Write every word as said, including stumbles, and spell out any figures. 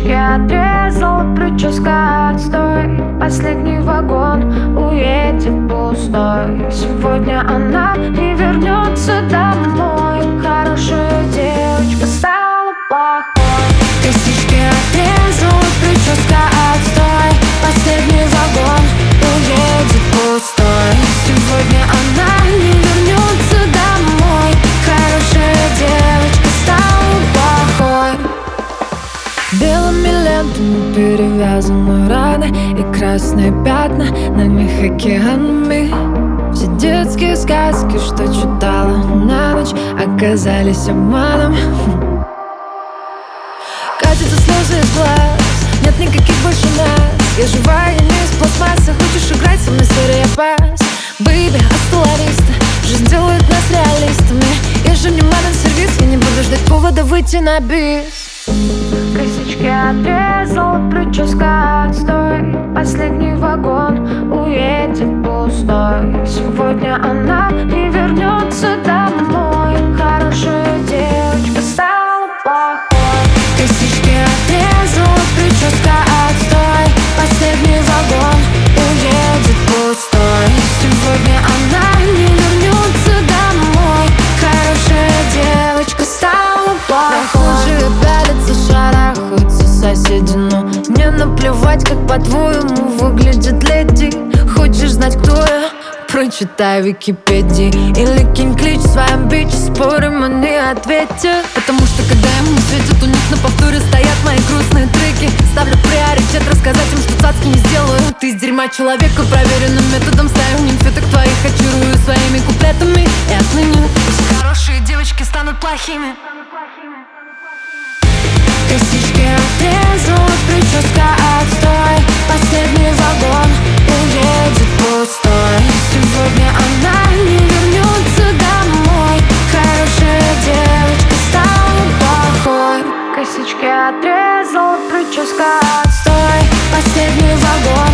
Косички отрезала, прическа отстой. Последний вагон уедет пустой. Сегодня она не вернется домой. Хорошая девочка стала плохой. Косички отрезала, прическа отстой. Последний вагон уедет пустой. Сегодня она не вернется домой. Хорошая девочка стала плохой. Белыми лентами перевязаны раны и красные пятна на них океанами. Все детские сказки, что читала на ночь, оказались обманом. Катятся слезы из глаз, нет никаких больше нас. Я живая, я не из пластмассы. Хочешь играть со мной, серия пас? Бэйби, остановись, жизнь делает нас реалистами. Я же не мадам-сервис, я не буду ждать повода выйти на бис. Косички отрезала, прическа отстой. Последний вагон уедет пустой. Сегодня она не вернется домой. Хорошая девочка стала плохой. Косички отрезала, прическа отстой. Последний вагон уедет пустой. Сегодня она не вернется домой. Хорошая девочка стала плохой. Прохожие пялятся, шарахаются соседи, но мне наплевать, как по-твоему выглядит леди. Хочешь знать, кто я? Прочитай в Википедии или кинь клич своим бич. Спорим, они ответят. Потому что когда ему светят, у них на повторе стоят мои грустные треки. Ставлю приоритет, рассказать им, что цацки не сделаю. Ты из дерьма человека, проверенным методом. Ставим нимфеток твоих, очарую своими куплетами. И отныне все хорошие девочки станут плохими. Косички отрезала, прическа отстой. Последний вагон уедет пустой. Сегодня она не вернется домой. Хорошая девочка стала плохой. Косички отрезала, прическа отстой. Последний вагон